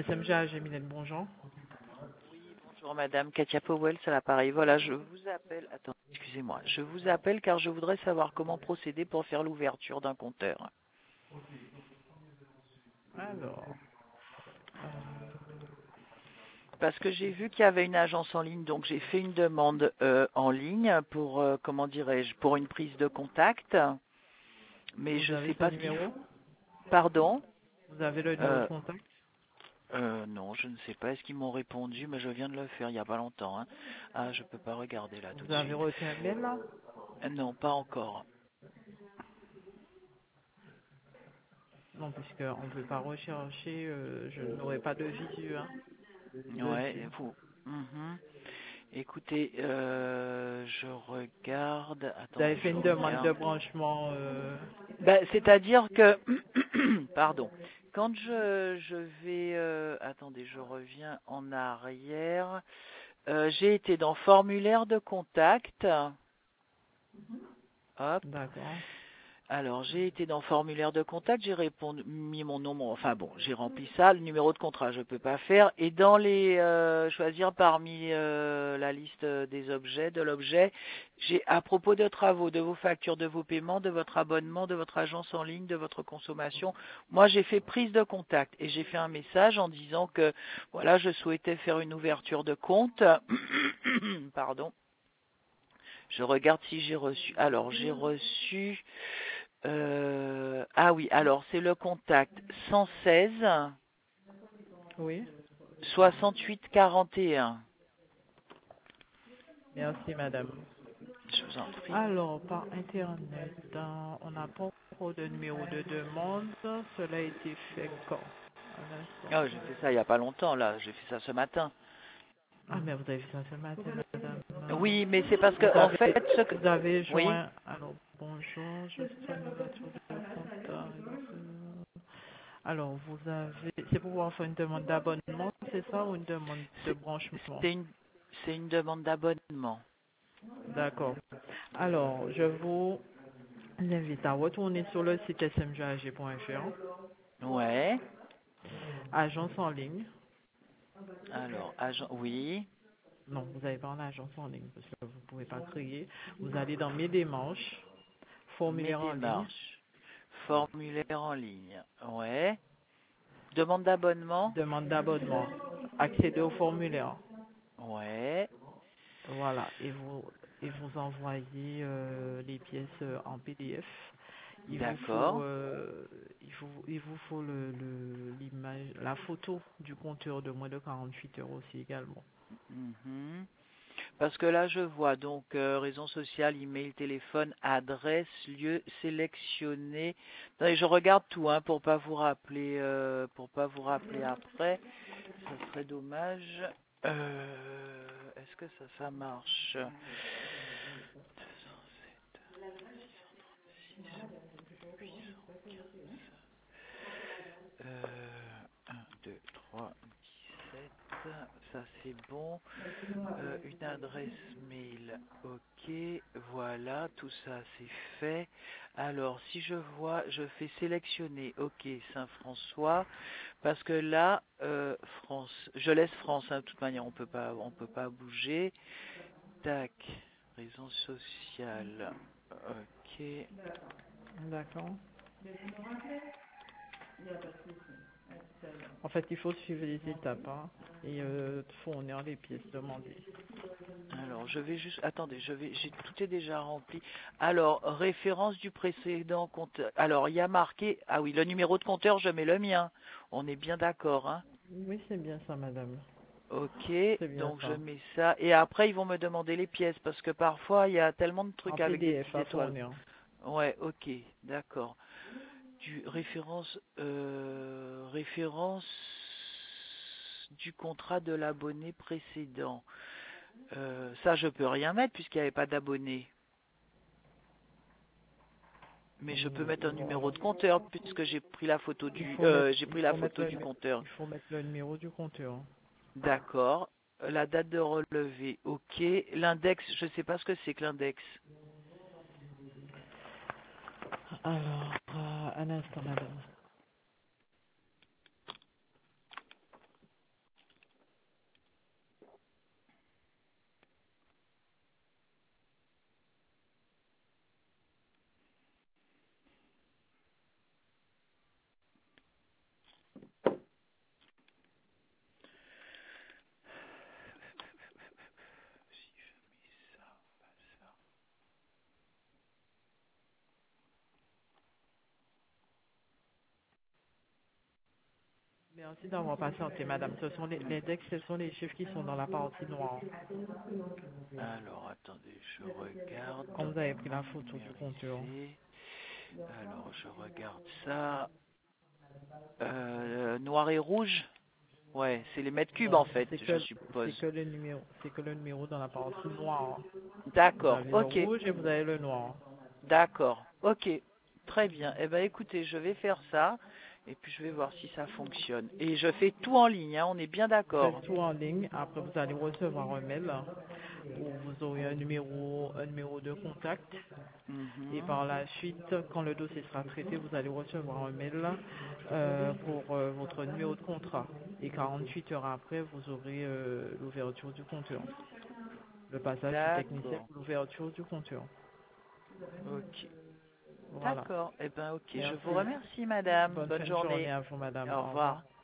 SMGA, Minette, bonjour. Bonjour Madame Katia Powell, c'est l'appareil. Voilà, je vous appelle. Attends, excusez-moi. Je vous appelle car je voudrais savoir comment procéder pour faire l'ouverture d'un compteur. Alors, Parce que j'ai vu qu'il y avait une agence en ligne, donc j'ai fait une demande en ligne pour, comment dirais-je, pour une prise de contact. Mais vous je ne avez sais ce pas ce qu'il numéro? faut. Pardon? Vous avez le numéro de euh, contact? non, je ne sais pas. Est-ce qu'ils m'ont répondu? Mais je viens de le faire il n'y a pas longtemps, hein. Ah, je peux pas regarder là tout Vous de avez suite. reçu un mail là? Non, pas encore. Non, puisqu'on ne peut pas rechercher, je n'aurai pas de visu hein, Ouais, dessus. vous. Mhm. Écoutez, je regarde. Vous avez Attendez, fait je une demande de regarde. branchement. Ben, c'est-à-dire que, pardon, quand je vais, attendez, je reviens en arrière. J'ai été dans formulaire de contact. Hop. D'accord. Alors, j'ai été dans formulaire de contact, j'ai répondu, mis mon nom, enfin bon, j'ai rempli ça, le numéro de contrat, je peux pas faire. Et dans les choisir parmi la liste des objets, de l'objet, j'ai à propos de travaux, de vos factures, de vos paiements, de votre abonnement, de votre agence en ligne, de votre consommation. Moi, j'ai fait prise de contact et j'ai fait un message en disant que voilà, je souhaitais faire une ouverture de compte. Pardon. Je regarde si j'ai reçu. Alors, j'ai reçu. Ah oui, alors c'est le contact 116 Oui. 68 41. Merci, madame. Je vous en prie. Alors, par Internet, on n'a pas encore de numéro de demande. Cela a été fait quand? Un instant. Ah, j'ai fait ça il n'y a pas longtemps, là. J'ai fait ça ce matin. Ah, mais vous avez fait ça ce matin, madame. Oui, mais c'est parce que, Vous en avez, fait, ce que... vous avez Oui, joint. Alors, bonjour, je suis une ouverture de compte. Alors, vous avez. C'est pour pouvoir faire une demande d'abonnement, c'est ça, ou une demande de c'est branchement? c'est une, c'est une demande d'abonnement. D'accord. Alors, je vous invite à retourner sur le site smgag.fr, Ouais. agence en ligne. Alors, agent... Oui. Non, vous n'avez pas en agence en ligne parce que vous ne pouvez pas créer. Vous allez dans mes démarches, Mes formulaire en ligne, démarches. Formulaire en ligne. Ouais. Demande d'abonnement. demande d'abonnement, accéder au formulaire. Ouais. Voilà, et vous envoyez les pièces en PDF. Il vous faut D'accord. il vous faut l'image, la photo du compteur de moins de 48 heures aussi également. Mhm. Parce que là, je vois donc raison sociale, email, téléphone, adresse, lieu sélectionné. Attendez, je regarde tout, hein, pour pas vous rappeler après. Ça serait dommage. Est-ce que ça marche? 1, 2, 3, 17. Ça c'est bon. Une adresse mail, ok, voilà, tout ça c'est fait. Alors, si je vois, je fais sélectionner, ok, Saint-François, parce que là, France, je laisse France, hein, de toute manière, on peut pas bouger. Tac, raison sociale, ok, D'accord. En fait, il faut suivre les étapes hein, et fournir les pièces demandées. alors, je vais juste, attendez, tout est déjà rempli. Alors, référence du précédent compteur. Alors, il y a marqué, ah oui, le numéro de compteur, je mets le mien. On est bien d'accord, hein. Oui, c'est bien ça, madame. Ok, C'est bien donc je ça. mets ça. Et après, ils vont me demander les pièces parce que parfois, il y a tellement de En trucs avec des PDF petites à étoiles. fournir. Ouais, ok, d'accord. Référence du contrat de l'abonné précédent. Ça, je peux rien mettre puisqu'il n'y avait pas d'abonné. Mais je peux mettre un numéro Voilà. de compteur puisque Il faut mettre, j'ai il pris la faut mettre photo le, du compteur. il faut mettre le numéro du compteur. D'accord. La date de relevé, ok. L'index, je sais pas ce que c'est que l'index. Alors, un instant, madame. Merci d'avoir patienté, madame. Ce sont l'index, ce sont les chiffres qui sont dans la partie noire. Alors, attendez, je regarde. Quand vous avez pris la photo du compteur. Numériser. Alors, je regarde ça. Noir et rouge. Ouais, c'est les mètres cubes en fait, je suppose. C'est que le numéro dans la partie noire. Vous D'accord, avez le ok. rouge et vous avez le noir. D'accord, ok. Très bien. Eh ben, écoutez, je vais faire ça. Et puis, je vais voir si ça fonctionne. Et je fais tout en ligne, hein, on est bien d'accord. Faites tout en ligne. Après, vous allez recevoir un mail où vous aurez un numéro de contact. Et Mhm. par la suite, quand le dossier sera traité, vous allez recevoir un mail pour votre numéro de contrat. Et 48 heures après, vous aurez l'ouverture du compteur. Le passage du technicien D'accord, pour l'ouverture du compteur. ok. Voilà. D'accord, eh ben, ok. Je vous Merci. remercie, madame. Bonne Bonne fin de journée journée. à vous, madame. Au Au revoir. revoir.